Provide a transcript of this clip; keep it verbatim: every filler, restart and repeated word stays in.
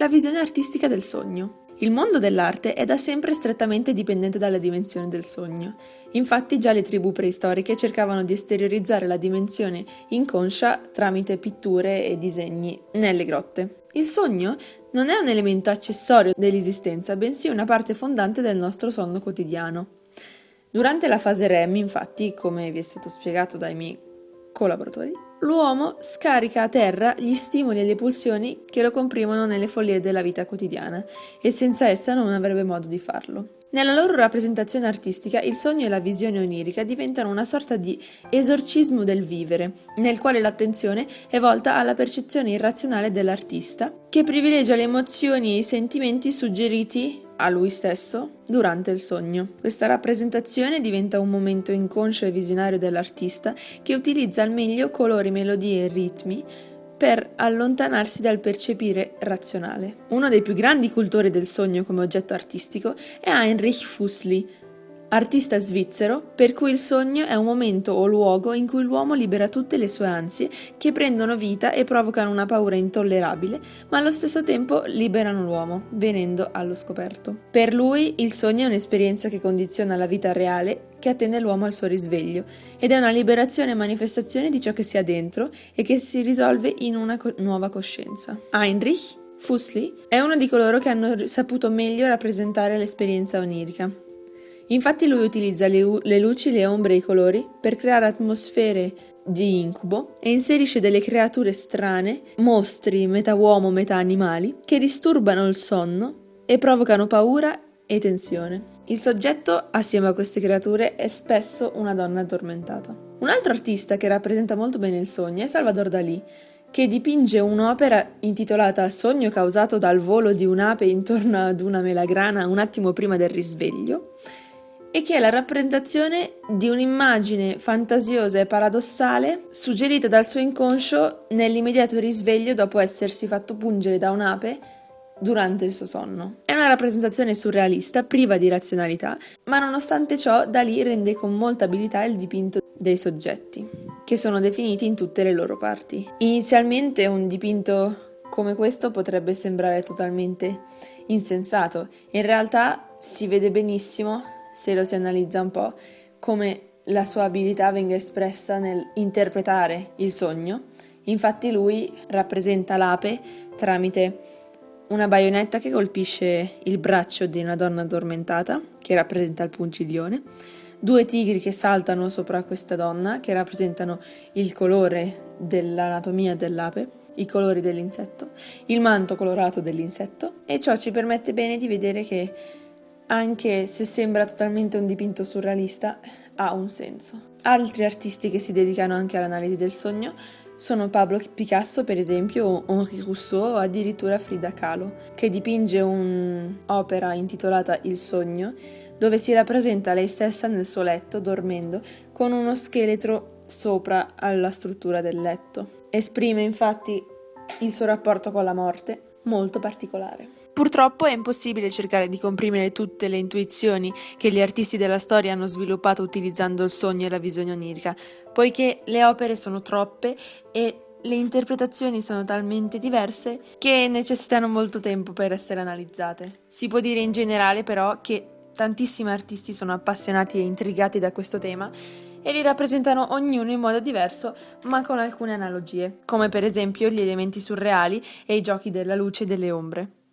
la visione artistica del sogno. Il mondo dell'arte è da sempre strettamente dipendente dalla dimensione del sogno. Infatti già le tribù preistoriche cercavano di esteriorizzare la dimensione inconscia tramite pitture e disegni nelle grotte. Il sogno non è un elemento accessorio dell'esistenza, bensì una parte fondante del nostro sonno quotidiano. Durante la fase R E M, infatti, come vi è stato spiegato dai miei collaboratori, l'uomo scarica a terra gli stimoli e le pulsioni che lo comprimono nelle follie della vita quotidiana e senza essa non avrebbe modo di farlo. Nella loro rappresentazione artistica, il sogno e la visione onirica diventano una sorta di esorcismo del vivere, nel quale l'attenzione è volta alla percezione irrazionale dell'artista, che privilegia le emozioni e i sentimenti suggeriti a lui stesso durante il sogno. Questa rappresentazione diventa un momento inconscio e visionario dell'artista che utilizza al meglio colori, melodie e ritmi per allontanarsi dal percepire razionale. Uno dei più grandi cultori del sogno come oggetto artistico è Heinrich Fuseli, artista svizzero per cui il sogno è un momento o luogo in cui l'uomo libera tutte le sue ansie che prendono vita e provocano una paura intollerabile, ma allo stesso tempo liberano l'uomo, venendo allo scoperto. Per lui il sogno è un'esperienza che condiziona la vita reale che attende l'uomo al suo risveglio ed è una liberazione e manifestazione di ciò che si ha dentro e che si risolve in una co- nuova coscienza. Heinrich Fuseli è uno di coloro che hanno saputo meglio rappresentare l'esperienza onirica. Infatti lui utilizza le, u- le luci, le ombre e i colori per creare atmosfere di incubo e inserisce delle creature strane, mostri metà uomo metà animali, che disturbano il sonno e provocano paura e tensione. Il soggetto, assieme a queste creature, è spesso una donna addormentata. Un altro artista che rappresenta molto bene il sogno è Salvador Dalì, che dipinge un'opera intitolata Sogno causato dal volo di un'ape intorno ad una melagrana un attimo prima del risveglio, e che è la rappresentazione di un'immagine fantasiosa e paradossale suggerita dal suo inconscio nell'immediato risveglio dopo essersi fatto pungere da un'ape durante il suo sonno. È una rappresentazione surrealista, priva di razionalità, ma nonostante ciò Dalì rende con molta abilità il dipinto dei soggetti, che sono definiti in tutte le loro parti. Inizialmente un dipinto come questo potrebbe sembrare totalmente insensato, in realtà si vede benissimo, se lo si analizza un po', come la sua abilità venga espressa nell'interpretare il sogno. Infatti lui rappresenta l'ape tramite una baionetta che colpisce il braccio di una donna addormentata, che rappresenta il pungiglione, due tigri che saltano sopra questa donna, che rappresentano il colore dell'anatomia dell'ape, i colori dell'insetto, il manto colorato dell'insetto, e ciò ci permette bene di vedere che anche se sembra totalmente un dipinto surrealista, ha un senso. Altri artisti che si dedicano anche all'analisi del sogno sono Pablo Picasso, per esempio, o Henri Rousseau, o addirittura Frida Kahlo, che dipinge un'opera intitolata Il sogno, dove si rappresenta lei stessa nel suo letto, dormendo, con uno scheletro sopra alla struttura del letto. Esprime infatti il suo rapporto con la morte, molto particolare. Purtroppo è impossibile cercare di comprimere tutte le intuizioni che gli artisti della storia hanno sviluppato utilizzando il sogno e la visione onirica, poiché le opere sono troppe e le interpretazioni sono talmente diverse che necessitano molto tempo per essere analizzate. Si può dire in generale però che tantissimi artisti sono appassionati e intrigati da questo tema e li rappresentano ognuno in modo diverso, ma con alcune analogie, come per esempio gli elementi surreali e i giochi della luce e delle ombre.